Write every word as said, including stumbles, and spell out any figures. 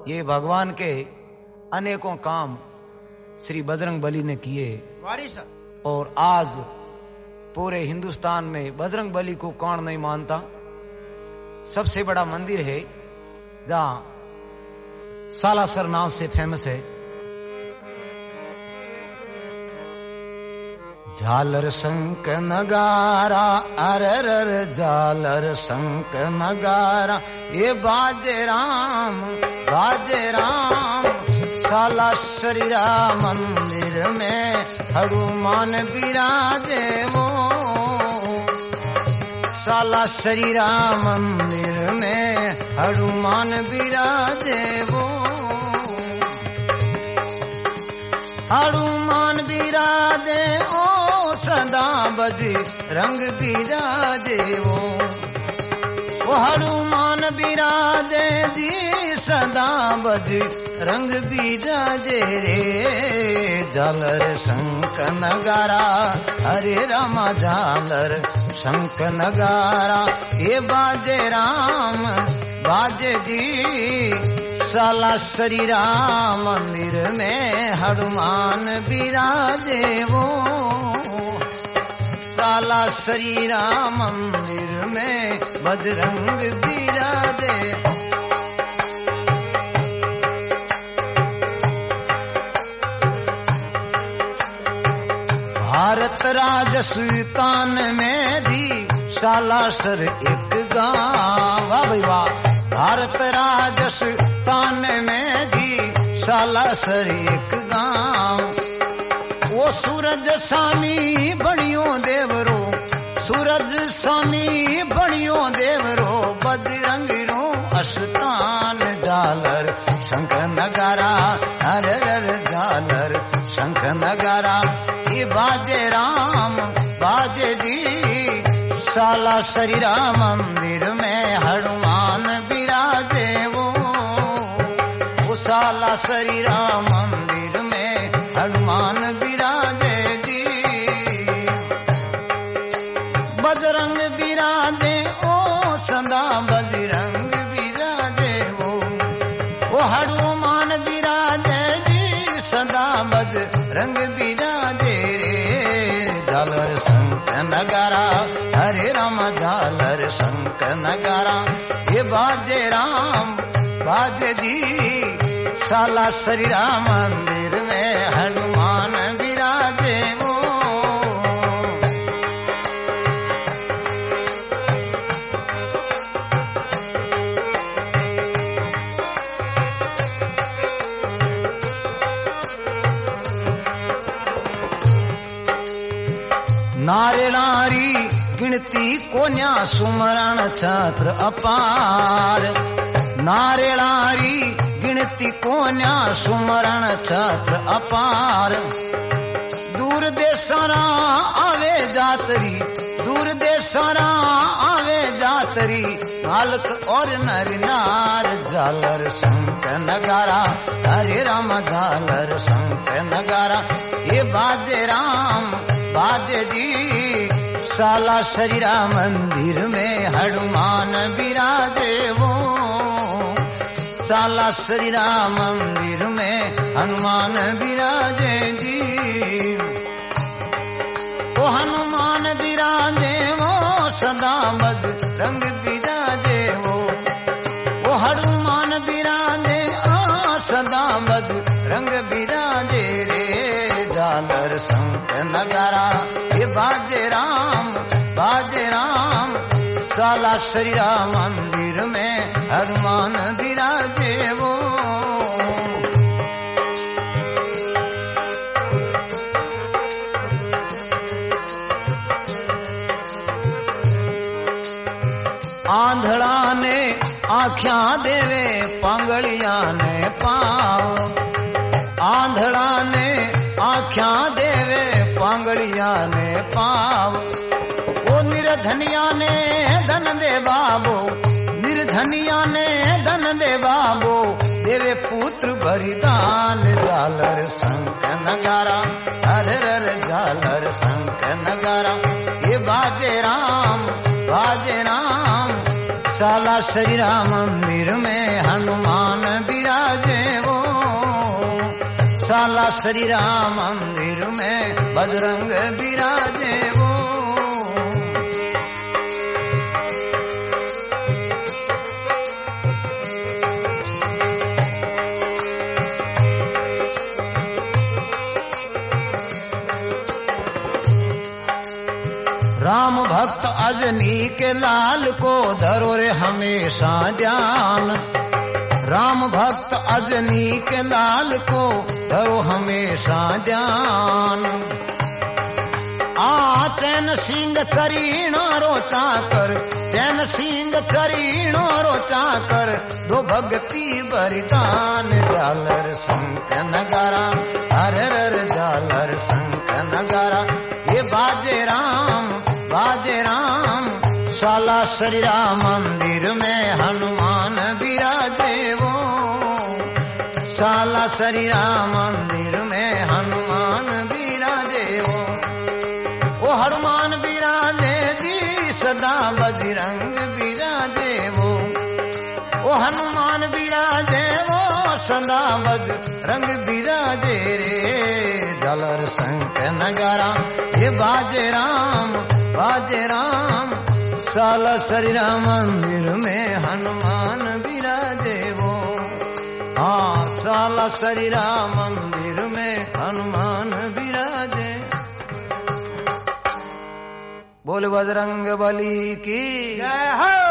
ये भगवान के अनेकों काम श्री बजरंग बली ने किए और आज पूरे हिंदुस्तान में बजरंग बली को कौन नहीं मानता। सबसे बड़ा मंदिर है जहां सालासर नाम से फेमस है। झालर शंख नगारा अरर झालर शंख नगारा ये बाजे राम बाजे राम। सालासरिया मंदिर में हनुमान विराजे वो। सालासरिया मंदिर में हनुमान विराजे वो। हनुमान विराजे ओ सदा बजी रंग विराजे वो। वो हनुमान विराजे जी सदा बजी रंग विराजे रे। झालर शंख नगारा हरे रामा झालर शंख नगारा ये बाजे राम बाजे जी। सालासरी राम मंदिर में हनुमान विराजे वो। सालासरी राम मंदिर में बजरंग विराजे। भारत राजस्थान में भी सालासर एक गाँव। वाह भाई वाह। भारत राजस्थान में भी सालासर एक गाँव। वो सूरज स्वामी बणियो देवरो सूरज स्वामी बणियो देवरो बजरंग रो अस्थान। झालर शंख नगारा हरर झालर शंख नगारा ये बाजे राम बाजे जी। सालासरी राम मंदिर में हनुमान विराजे वो। वो सालासरी राम मंदिर में हनुमान विराजे जी। बजरंग विराजे ओ सदा बजरंग विराजे वो। वो हनुमान विराजे जी सदा बजरंग विराजे रे। झालर शंख नगारा हरे राम झालर शंख नगारा ये बाजे राम बाजे जी। सालासरी राम मंदिर में हनुमान विराजे वो। नारे नारी गिनती कोन्या सुमरण छत्र अपार। नारे नारी गिनती कोन्या सुमरण छत्र अपार। दूर देशरा आवे जातरी दूर देशरा आवे जातरी बालक और नर नार। झालर शंख नगारा हरे राम झालर शंख नगारा ये बाजे राम बाजे जी। सालासरी राम मंदिर में हनुमान विराजे वो। सालासरी राम मंदिर में हनुमान विराजे जी। वो हनुमान विराजे वो सदा बजरंग विराजे वो। वो हनुमान विराजे आ सदा बजरंग विराजे रे। झालर शंख नगारा ये बाजे राम बाजे राम। सालासरी राम मंदिर में हनुमान विराजे वो। आंधड़ा ने आँखियां देवे पांगड़िया ने पाँव। आंधड़ा ने आँखियां देवे पांगड़िया ने पाँव। ओ निर्धनिया ने धन दे बाबो निर्धनिया ने धन दे बाबो देवे पुत्र बलिदान। झालर शंख नगारा हरर झालर शंख नगारा ये बाजे राम बाजे राम। सालासरी राम मंदिर में हनुमान विराजे साला श्री राम मंदिर में बजरंग विराजे वो। राम भक्त अजनी के लाल को धरो रे हमेशा ध्यान। राम भक्त अजनी के लाल को धरो हमेशा ध्यान। आ चैन सिंह चरीणो रोचा कर, चैन सिंह चरीणो रोचा कर, दो भक्ति बरिदान। जालर संत नगारा हर हर जालर संत नगारा, ये बाजे राम बाजे राम। साला श्री राम मंदिर में हनुमान विराजे वो। साला श्री राम मंदिर में हनुमान विराजे वो। वो हनुमान विराजे जी सदा बजरंग विराजे वो। वो हनुमान विराजे वो सदा बजरंग विराजे रे। जालर संत नगारा ये बाजे राम बाजे राम। साला श्री राम मंदिर में हनुमान विराजे वो। हाँ साला श्री राम मंदिर में हनुमान विराजे। बोल बजरंग बली की जय हो।